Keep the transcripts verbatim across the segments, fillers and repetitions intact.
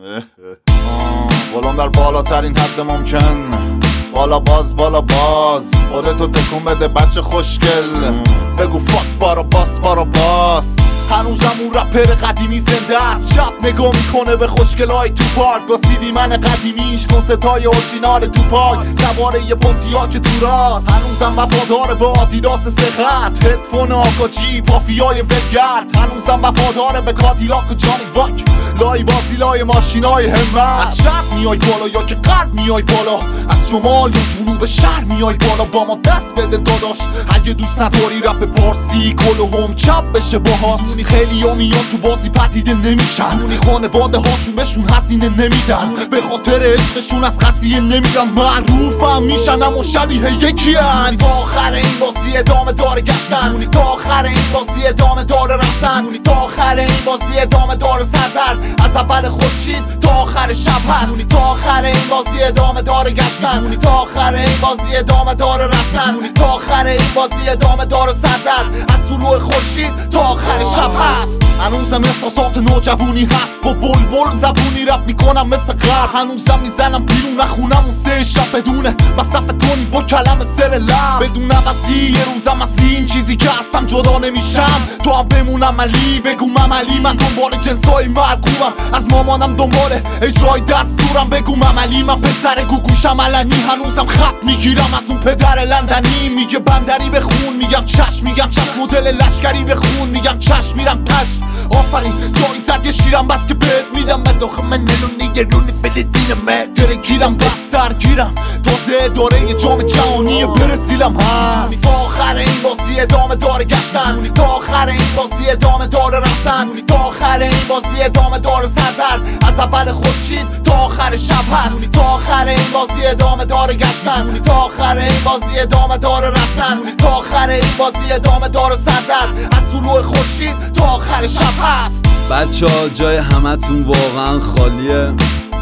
ولوم در بالاترین حد ممکن، بالا باز بالا باز خودتو تکون بده بچه خوشگل، بگو فاک بارا باس بارا باس. هنوزم اون رپر قدیمی زنده است، شب نگاه میکنه به خوشگلای تو پارک با سیدی من قدیمیش، کنستای اورجینال تو پاک، سواره یه پونتیا که تو راست. هنوزم وفادار به آدیداس سخت، هدفون آکاجی پافیای ولگرد. هنوزم وفادار به کادیلاک و جانی واک، لای بازی لای ماشینای همت. از شب میای بالا یا که غرب میای بالا، از شمال یا جنوب شهر میای بالا، با ما دست بده داداش. اگه دوست نداری رپ پارسی کل هم چپ بشه باهات. خیلی ها میان تو بازی پدیده نمیشن، دونی خانواده هاشون بهشون هزینه نمیدن، به خاطر عشقشون از خسیه نمیرن، معروفم میشن اما شبیه یکی هن. تا آخر این بازی ادامه داره گشتن، تا آخر این بازی ادامه داره رفتن، تا آخر این بازی ادامه داره سردر، از اول خورشید تا آخر شب هست. تا آخر این بازی ادامه داره گشتن، تا آخر این بازی ادامه داره رفتن، تا آخر این بازی ادامه داره سردر، از طلوع خورشید تا آخر شب هست. هنوزم احساسات نوجوانی هست، با بلبل زبونی رپ میکنم مثل غرب. هنوزم میزنم بیرون نخونم اون سه شب بدونه مصرف تونی با کلم سر لب، بدون عوضی یه روزم از این چیزی که هستم جدا نمیشم. تو هم بمونم علی بگو مملی، من دنبال جنسای مرکوبم، از مامانم دنبال اجرای دستورم. بگو مملی من پسر گوگوشم علنی، هنوزم خط میگیرم از اون پدر لندنی. میگه بندری بخون میگم چشم، میگم چشم مدل لشکری بخون میگم چشم، میرم پشت آفرین جایی زد یه شیرم بس که بهت میدم. من داخل من نلونی یه رونی فلسطینمه داره گیرم بس درگیرم، تازه داره یه جام جهانی برسیلم هست. تا آخر این بازی ادامه داره گشتن، تا آخر این بازی ادامه داره رفتن، تا آخر این بازی ادامه داره سردر، از اول خورشید تا آخر شب هست. تا آخر این بازی ادامه داره گشتن، تا آخر این بازی ادامه داره رفتن، تا آخر این بازی ادامه داره سردر، از طلوع خورشید تا آخر شب هست. بچه ها جای همتون واقعا خالیه،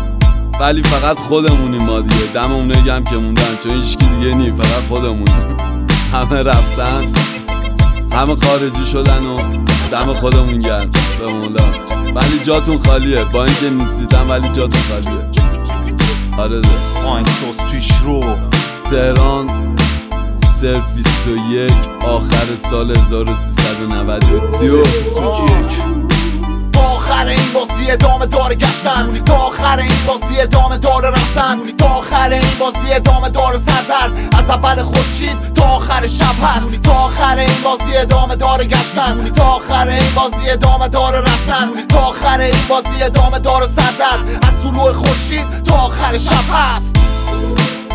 ولی فقط خودمونیم ما دیگه. دم اونه هم که موندن، چون هیچکی دیگه نی، فقط خودمونیم. همه رفتن، همه خارجی شدن و دم خودمون گرم به مولا. ولی جاتون خالیه، با اینکه نیستیدم ولی جاتون خالیه. آره ده آینسوس پیش رو تهران صرف بیست و یک آخر سال هزار و سیصد و نود و دو. تا آخر این بازی ادامه داره گشتن، تا آخر این بازی ادامه داره رفتن، تا آخر این بازی ادامه داره سردر، از اول خورشید تا آخر شب هست. تا آخر این بازی ادامه داره گشتن، تا آخر این بازی ادامه داره رفتن، تا آخر این بازی ادامه داره سردر، از طلوع خورشید تا آخر شب هست.